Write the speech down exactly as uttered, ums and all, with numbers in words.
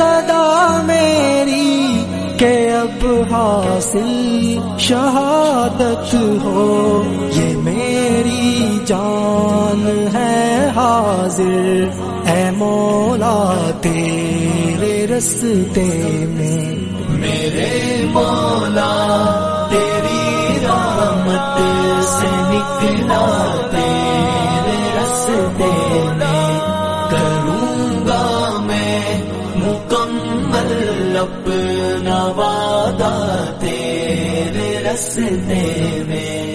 सदा मेरी के अब हासिल शहादत हो। ये मेरी जान है हाजिर ऐ मौला तेरे रस्ते में। मेरे मौला तेरी रहमत से निकला तेरे रस्ते में, करूँगा मैं मुकम्मल अपना वादा तेरे रस्ते में।